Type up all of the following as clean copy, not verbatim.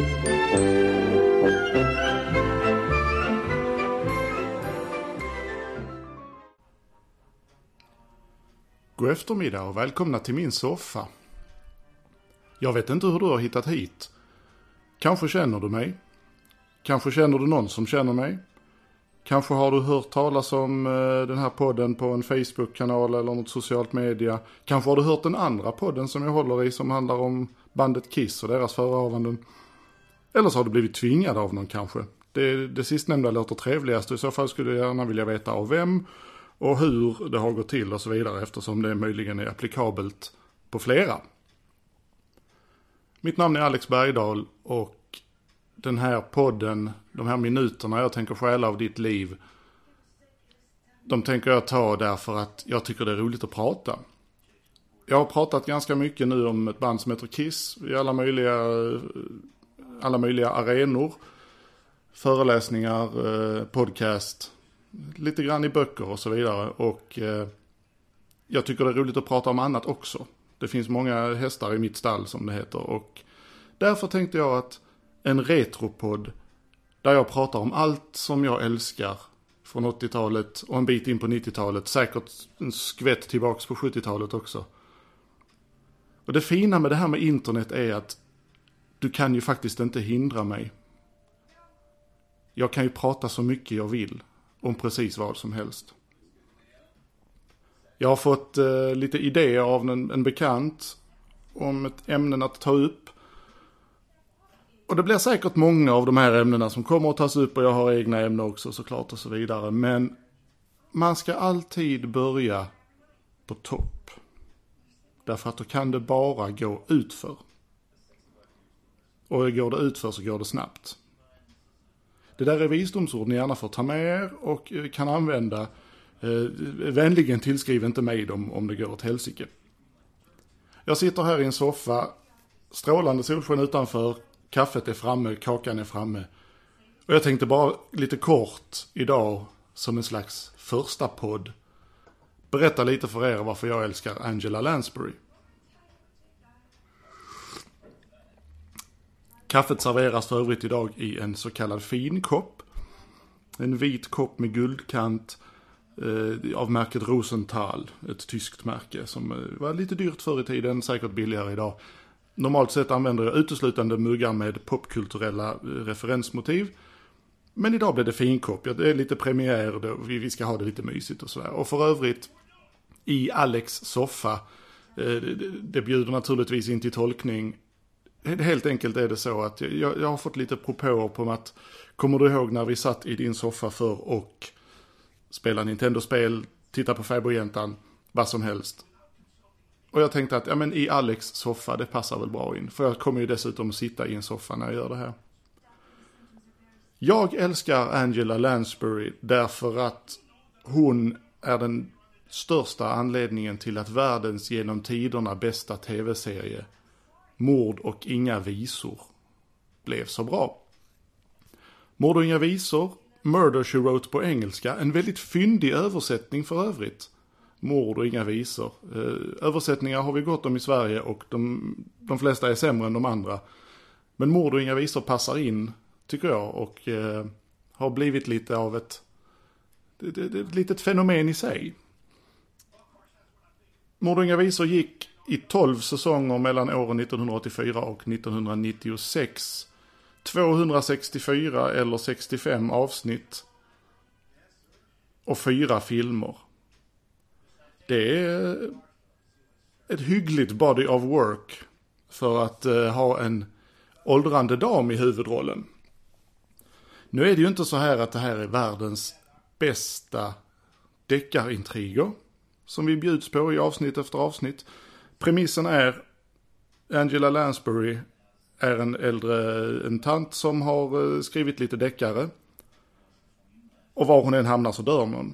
God eftermiddag och välkomna till min soffa. Jag vet inte hur du har hittat hit. Kanske känner du mig. Kanske känner du någon som känner mig. Kanske har du hört talas om den här podden på en Facebook-kanal eller något socialt media. Kanske har du hört den andra podden som jag håller i som handlar om bandet Kiss och deras förehavanden. Eller så har du blivit tvingad av någon kanske. Det sistnämnda låter trevligast och i så fall skulle jag gärna vilja veta av vem och hur det har gått till och så vidare eftersom det möjligen är applikabelt på flera. Mitt namn är Alex Bergdahl och den här podden, de här minuterna jag tänker stjäla av ditt liv, de tänker jag ta därför att jag tycker det är roligt att prata. Jag har pratat ganska mycket nu om ett band som heter Kiss i alla möjliga arenor, föreläsningar, podcast, lite grann i böcker och så vidare. Och jag tycker det är roligt att prata om annat också. Det finns många hästar i mitt stall som det heter. Och därför tänkte jag att en retropodd där jag pratar om allt som jag älskar från 80-talet och en bit in på 90-talet. Säkert en skvätt tillbaks på 70-talet också. Och det fina med det här med internet är att du kan ju faktiskt inte hindra mig. Jag kan ju prata så mycket jag vill om precis vad som helst. Jag har fått lite idéer av en bekant om ett ämne att ta upp. Och det blir säkert många av de här ämnena som kommer att tas upp och jag har egna ämnen också såklart och så vidare. Men man ska alltid börja på topp. Därför att då kan det bara gå utför. Och går det utför så går det snabbt. Det där är visdomsord ni gärna får ta med er och kan använda. Vänligen tillskriv inte mig dem om det går åt helsike. Jag sitter här i en soffa, strålande solsken utanför, kaffet är framme, kakan är framme. Och jag tänkte bara lite kort idag som en slags första podd berätta lite för er varför jag älskar Angela Lansbury. Kaffet serveras för övrigt idag i en så kallad finkopp. En vit kopp med guldkant av märket Rosenthal. Ett tyskt märke som var lite dyrt förr i tiden, säkert billigare idag. Normalt sett använder jag uteslutande muggar med popkulturella referensmotiv. Men idag blev det finkopp. Det är lite premiär, då vi ska ha det lite mysigt och sådär. Och för övrigt i Alex soffa, det bjuder naturligtvis in till tolkning. Helt enkelt är det så att jag har fått lite propåer på att kommer du ihåg när vi satt i din soffa för och spelade Nintendo-spel, titta på Fäbodjäntan, vad som helst. Och jag tänkte att i Alex soffa, det passar väl bra in. För jag kommer ju dessutom sitta i en soffa när jag gör det här. Jag älskar Angela Lansbury därför att hon är den största anledningen till att världens genom tiderna bästa tv-serie Mord och inga visor blev så bra. Mord och inga visor, Murder She Wrote på engelska, en väldigt fyndig översättning för övrigt. Mord och inga visor. Översättningar har vi gott om i Sverige och de flesta är sämre än de andra. Men Mord och inga visor passar in, tycker jag, och har blivit lite av ett litet fenomen i sig. Mord och inga visor gick i 12 säsonger mellan åren 1984 och 1996. 264 eller 65 avsnitt och 4 filmer. Det är ett hyggligt body of work för att ha en åldrande dam i huvudrollen. Nu är det ju inte så här att det här är världens bästa deckarintriger som vi bjuds på i avsnitt efter avsnitt. Premissen är Angela Lansbury är en tant som har skrivit lite deckare. Och var hon än hamnar så dör någon.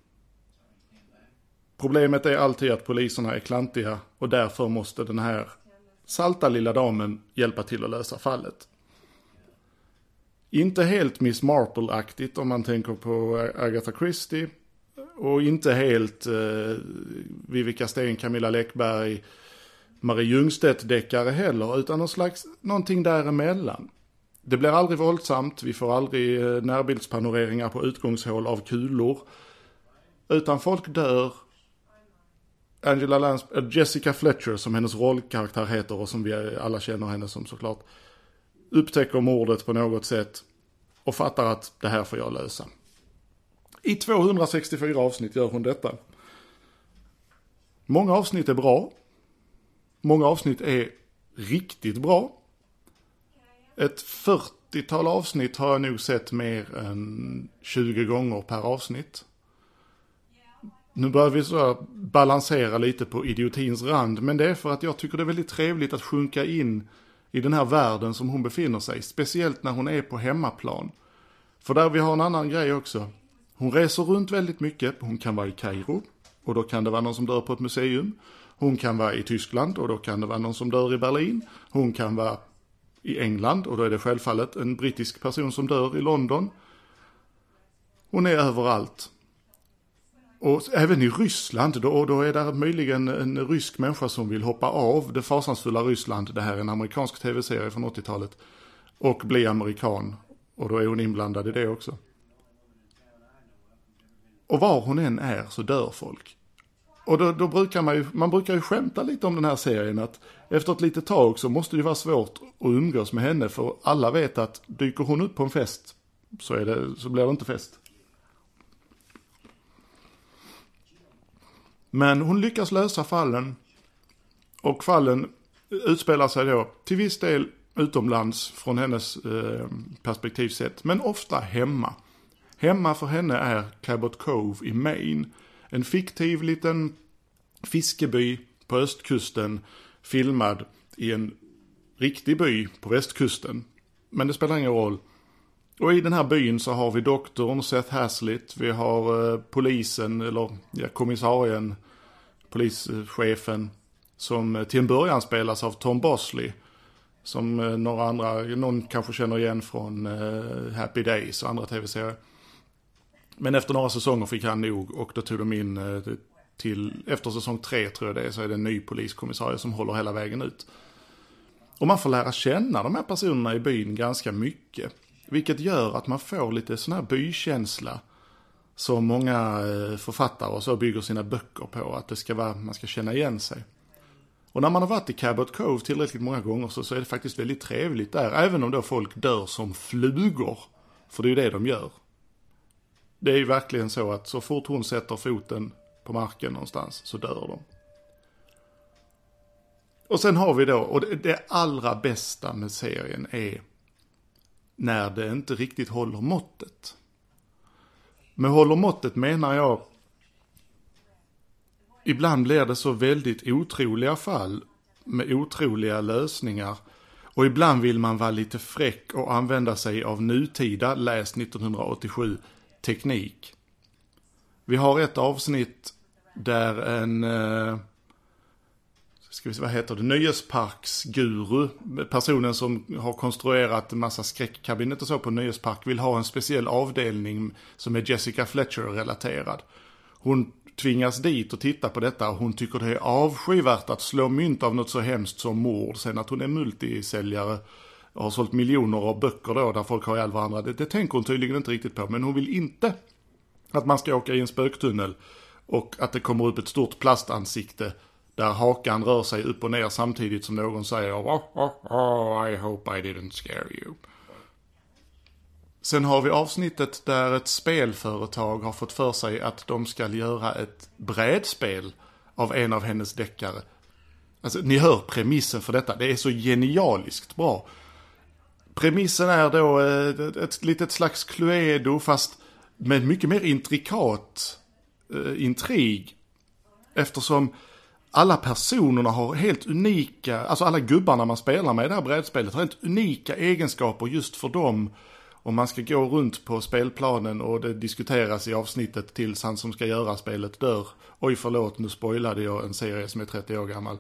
Problemet är alltid att poliserna är klantiga och därför måste den här salta lilla damen hjälpa till att lösa fallet. Inte helt Miss Marple-aktigt om man tänker på Agatha Christie. Och inte helt Vivica Sten, Camilla Läckberg, Marie Ljungstedt-deckare heller. Utan någonting däremellan. Det blir aldrig våldsamt, vi får aldrig närbildspanoreringar på utgångshål av kulor. Utan folk dör. Jessica Fletcher, som hennes rollkaraktär heter och som vi alla känner henne som såklart, upptäcker mordet på något sätt och fattar att det här får jag lösa. I 264 avsnitt gör hon detta. Många avsnitt är bra. Många avsnitt är riktigt bra. Ett 40-tal avsnitt har jag nog sett mer än 20 gånger per avsnitt. Nu börjar vi så balansera lite på idiotins rand, men det är för att jag tycker det är väldigt trevligt att sjunka in i den här världen som hon befinner sig, speciellt när hon är på hemmaplan. För där vi har en annan grej också. Hon reser runt väldigt mycket. Hon kan vara i Kairo och då kan det vara någon som dör på ett museum. Hon kan vara i Tyskland och då kan det vara någon som dör i Berlin. Hon kan vara i England och då är det självfallet en brittisk person som dör i London. Hon är överallt. Och även i Ryssland, då är det möjligen en rysk människa som vill hoppa av det fasansfulla Ryssland. Det här är en amerikansk tv-serie från 80-talet. Och bli amerikan. Och då är hon inblandad i det också. Och var hon än är så dör folk. Och då brukar man brukar ju skämta lite om den här serien, att efter ett litet tag så måste det vara svårt att umgås med henne, för alla vet att dyker hon upp på en fest så blir det inte fest. Men hon lyckas lösa fallen, och fallen utspelar sig då till viss del utomlands från hennes perspektiv sett, men ofta hemma. Hemma för henne är Cabot Cove i Maine, en fiktiv liten fiskeby på östkusten, filmad i en riktig by på västkusten. Men det spelar ingen roll. Och i den här byn så har vi doktorn Seth Hazlitt, vi har polisen, eller kommissarien, polischefen, som till en början spelas av Tom Bosley, som någon kanske känner igen från Happy Days och andra tv-serier. Men efter några säsonger fick han nog, och då tog de in efter säsong 3 tror jag det är, så är det en ny poliskommissarie som håller hela vägen ut. Och man får lära känna de här personerna i byn ganska mycket. Vilket gör att man får lite sån här bykänsla som många författare och så bygger sina böcker på, att man ska känna igen sig. Och när man har varit i Cabot Cove tillräckligt många gånger så är det faktiskt väldigt trevligt där, även om då folk dör som flugor, för det är ju det de gör. Det är ju verkligen så att så fort hon sätter foten på marken någonstans så dör de. Och sen har vi då, och det allra bästa med serien är när det inte riktigt håller måttet. Med håller måttet menar jag, ibland blir det så väldigt otroliga fall med otroliga lösningar. Och ibland vill man vara lite fräck och använda sig av nutida, läs 1987, teknik. Vi har ett avsnitt där nöjesparksguru, personen som har konstruerat en massa skräckkabinett och så på nöjespark, vill ha en speciell avdelning som är Jessica Fletcher-relaterad. Hon tvingas dit och titta på detta, och hon tycker det är avskyvärt att slå mynt av något så hemskt som mord. Sen att hon är multisäljare och har sålt miljoner av böcker då, där folk har ihjäl varandra, det tänker hon tydligen inte riktigt på. Men hon vill inte att man ska åka i en spöktunnel och att det kommer upp ett stort plastansikte där hakan rör sig upp och ner samtidigt som någon säger I hope I didn't scare you. Sen har vi avsnittet där ett spelföretag har fått för sig att de ska göra ett brädspel av en av hennes deckare. Alltså, ni hör premissen för detta. Det är så genialiskt bra. Premissen är då ett litet slags Cluedo, fast med mycket mer intrikat intrig. Eftersom alla personerna har helt unika, alltså alla gubbarna man spelar med i det här brädspelet har helt unika egenskaper just för dem. Och man ska gå runt på spelplanen och det diskuteras i avsnittet tills han som ska göra spelet dör. Oj, förlåt, nu spoilade jag en serie som är 30 år gammal.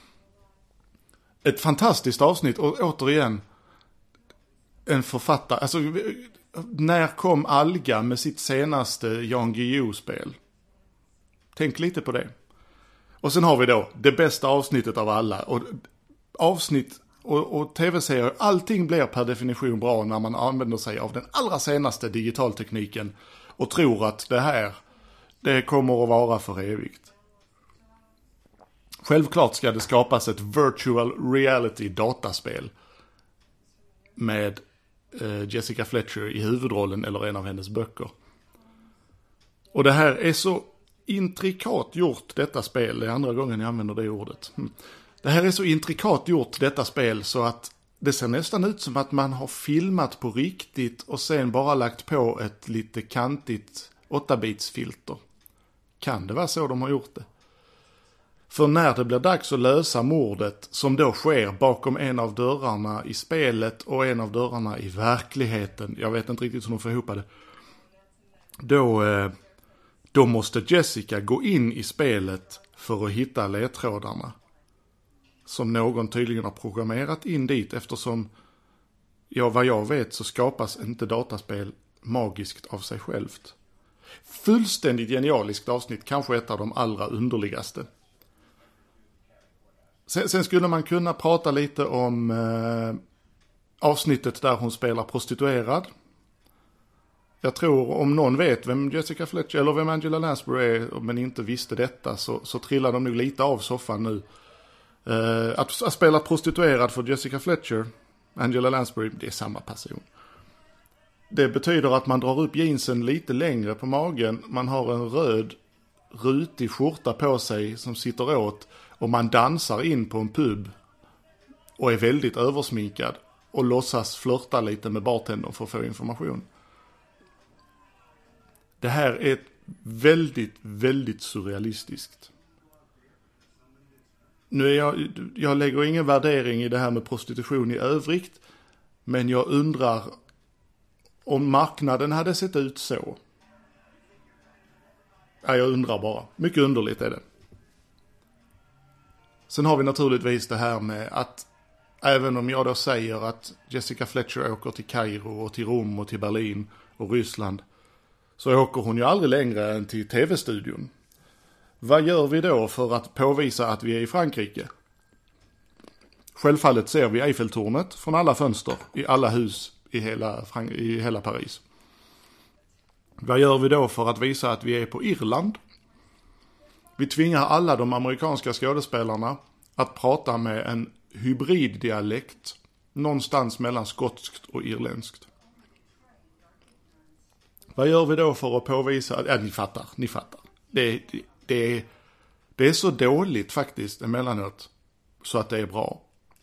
Ett fantastiskt avsnitt, och återigen en författare. Alltså, när kom Alga med sitt senaste Jan Guillou-spel? Tänk lite på det. Och sen har vi då det bästa avsnittet av alla. Och avsnitt och tv-serier, allting blir per definition bra när man använder sig av den allra senaste digitaltekniken och tror att det kommer att vara för evigt. Självklart ska det skapas ett virtual reality dataspel med Jessica Fletcher i huvudrollen eller en av hennes böcker. Och det här är så intrikat gjort, detta spel. Det är andra gången jag använder det ordet. Det här är så intrikat gjort, detta spel, så att det ser nästan ut som att man har filmat på riktigt och sen bara lagt på ett lite kantigt 8-bits-filter. Kan det vara så de har gjort det? För när det blir dags att lösa mordet, som då sker bakom en av dörrarna i spelet och en av dörrarna i verkligheten, jag vet inte riktigt hur de får ihop det, då måste Jessica gå in i spelet för att hitta ledtrådarna. Som någon tydligen har programmerat in dit, eftersom, vad jag vet, så skapas inte dataspel magiskt av sig självt. Fullständigt genialiskt avsnitt, kanske ett av de allra underligaste. Sen skulle man kunna prata lite om avsnittet där hon spelar prostituerad. Jag tror, om någon vet vem Jessica Fletcher eller vem Angela Lansbury är, men inte visste detta, så trillar de nog lite av soffan nu. Att spela prostituerad för Jessica Fletcher, Angela Lansbury, det är samma person. Det betyder att man drar upp jeansen lite längre på magen, man har en röd rutig skjorta på sig som sitter åt, och man dansar in på en pub och är väldigt översminkad och låtsas flirta lite med bartendern för att få information. Det här är väldigt, väldigt surrealistiskt. Nu är jag lägger ingen värdering i det här med prostitution i övrigt, men jag undrar om marknaden hade sett ut så. Ja, jag undrar bara. Mycket underligt är det. Sen har vi naturligtvis det här med att även om jag då säger att Jessica Fletcher åker till Kairo och till Rom och till Berlin och Ryssland, så åker hon ju aldrig längre än till tv-studion. Vad gör vi då för att påvisa att vi är i Frankrike? Självfallet ser vi Eiffeltornet från alla fönster i alla hus i hela Paris. Vad gör vi då för att visa att vi är på Irland? Vi tvingar alla de amerikanska skådespelarna att prata med en hybriddialekt någonstans mellan skotskt och irländskt. Vad gör vi då för att påvisa? Ja, ni fattar. Det är så dåligt faktiskt emellanåt så att det är bra.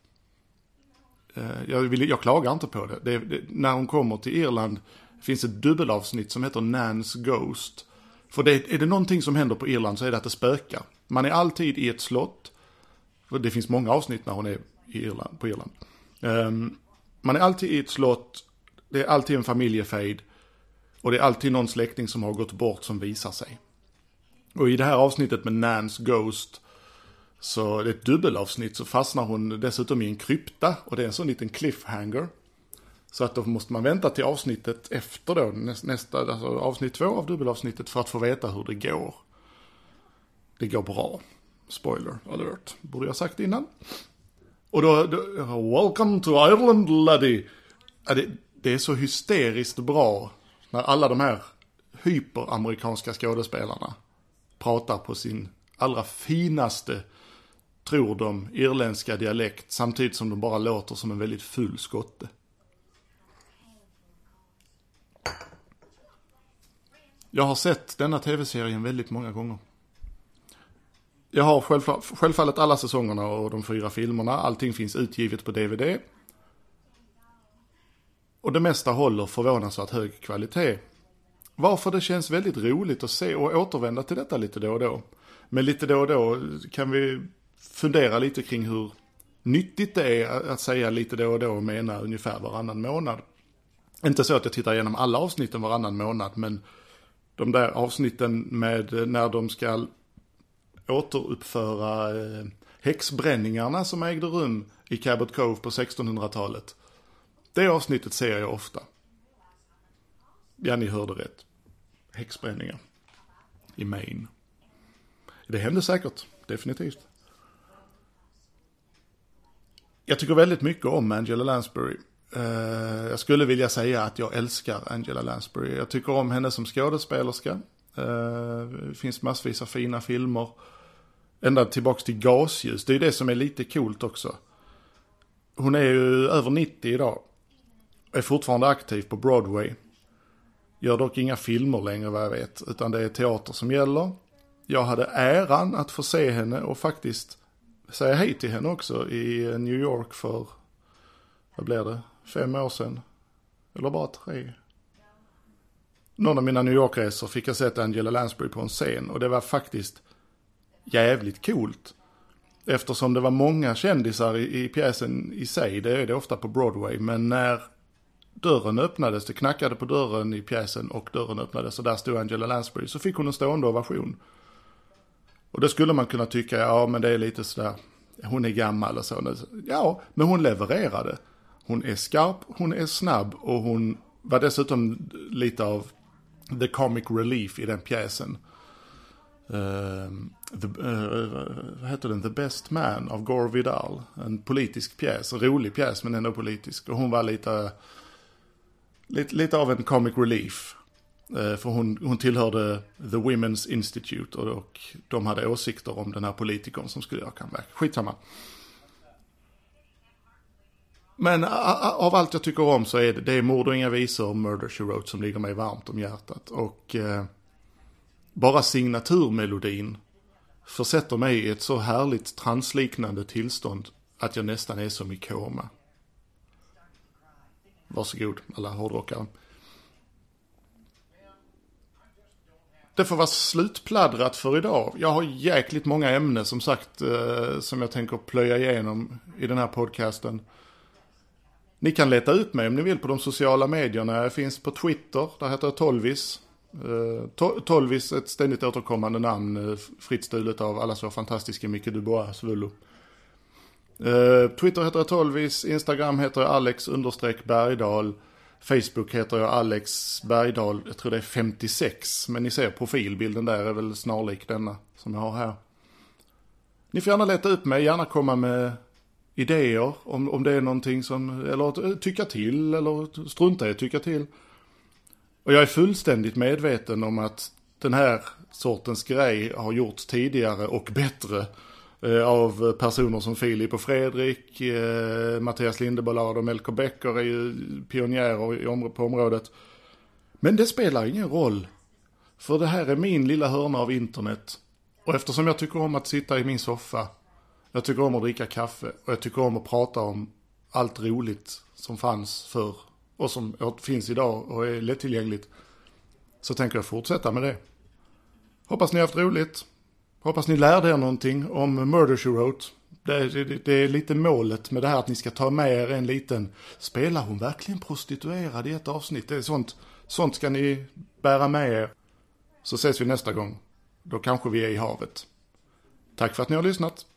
Jag klagar inte på det. När hon kommer till Irland finns ett dubbelavsnitt som heter Nan's Ghost. För är det någonting som händer på Irland så är det att det spökar. Man är alltid i ett slott. För det finns många avsnitt när hon är på Irland. Man är alltid i ett slott. Det är alltid en familjefejd. Och det är alltid någon släkting som har gått bort som visar sig. Och i det här avsnittet med Nan's Ghost, så det är ett dubbelavsnitt, så fastnar hon dessutom i en krypta. Och det är en sån liten cliffhanger. Så att då måste man vänta till avsnittet efter då, alltså avsnitt 2 av dubbelavsnittet, för att få veta hur det går. Det går bra. Spoiler alert. Borde jag sagt innan. Och då welcome to Ireland, laddie. Det är så hysteriskt bra när alla de här hyperamerikanska skådespelarna pratar på sin allra finaste, tror de, irländska dialekt, samtidigt som de bara låter som en väldigt full skotte. Jag har sett denna tv-serien väldigt många gånger. Jag har självfallet alla säsongerna och de 4 filmerna. Allting finns utgivet på DVD. Och det mesta håller förvånansvärt hög kvalitet. Varför det känns väldigt roligt att se och återvända till detta lite då och då. Men lite då och då kan vi fundera lite kring hur nyttigt det är att säga lite då och då och mena ungefär varannan månad. Inte så att jag tittar igenom alla avsnitten varannan månad, men de där avsnitten med när de ska återuppföra häxbränningarna som ägde rum i Cabot Cove på 1600-talet. Det avsnittet ser jag ofta. Ja, ni hörde rätt. Häxbränningar i Maine. Det hände säkert, definitivt. Jag tycker väldigt mycket om Angela Lansbury. Jag skulle vilja säga att jag älskar Angela Lansbury. Jag tycker om henne som skådespelerska. Det finns massvis av fina filmer. Ända tillbaks till Gasljus. Det är det som är lite coolt också. Hon är ju över 90 idag. Är fortfarande aktiv på Broadway. Gör dock inga filmer längre vad jag vet. Utan det är teater som gäller. Jag hade äran att få se henne och faktiskt säga hej till henne också i New York för, vad blev det, 5 år sedan? Eller bara 3. Någon av mina New York-resor fick jag sett Angela Lansbury på en scen. Och det var faktiskt jävligt coolt. Eftersom det var många kändisar i pjäsen i sig. Det är det ofta på Broadway. Men när dörren öppnades, det knackade på dörren i pjäsen och dörren öppnades och där stod Angela Lansbury. Så fick hon en stående ovation. Och det skulle man kunna tycka, ja men det är lite sådär, hon är gammal och så. Ja, men hon levererade. Hon är skarp, hon är snabb och hon var dessutom lite av the comic relief i den pjäsen. Vad heter den? The Best Man av Gore Vidal. En politisk pjäs, en rolig pjäs men ändå politisk. Och hon var lite av en comic relief. För hon tillhörde The Women's Institute och de hade åsikter om den här politikern som skulle göra comeback. Skitsamma. Men av allt jag tycker om så är det är Mord och inga visor och Murder, She Wrote som ligger mig varmt om hjärtat. Och bara signaturmelodin försätter mig i ett så härligt transliknande tillstånd att jag nästan är som i koma. Varsågod alla hårdrockare. Det får vara slutpladdrat för idag. Jag har jäkligt många ämnen som sagt som jag tänker plöja igenom i den här podcasten. Ni kan leta ut mig om ni vill på de sociala medierna. Jag finns på Twitter, där heter jag Tolvis. Tolvis, ett ständigt återkommande namn, fritt stulet av alla så fantastiska Micke Dubois Vullo. Twitter heter jag Tolvis, Instagram heter jag Alex_Bergdahl. Facebook heter jag Alex Bergdahl, jag tror det är 56. Men ni ser profilbilden där är väl snarlik denna som jag har här. Ni får gärna leta upp mig, gärna komma med idéer om det är någonting som, eller tycka till, eller strunta i att tycka till. Och jag är fullständigt medveten om att den här sortens grej har gjorts tidigare och bättre av personer som Filip och Fredrik, Mattias Lindeballad och Melker Becker är ju pionjärer på området. Men det spelar ingen roll, för det här är min lilla hörna av internet. Och eftersom jag tycker om att sitta i min soffa, jag tycker om att dricka kaffe och jag tycker om att prata om allt roligt som fanns förr och som finns idag och är lättillgängligt, så tänker jag fortsätta med det. Hoppas ni har haft roligt. Hoppas ni lärde er någonting om Murder, She Wrote. Det är lite målet med det här att ni ska ta med er en liten, spelar hon verkligen prostituerad i ett avsnitt? Det är sånt ska ni bära med er. Så ses vi nästa gång. Då kanske vi är i havet. Tack för att ni har lyssnat.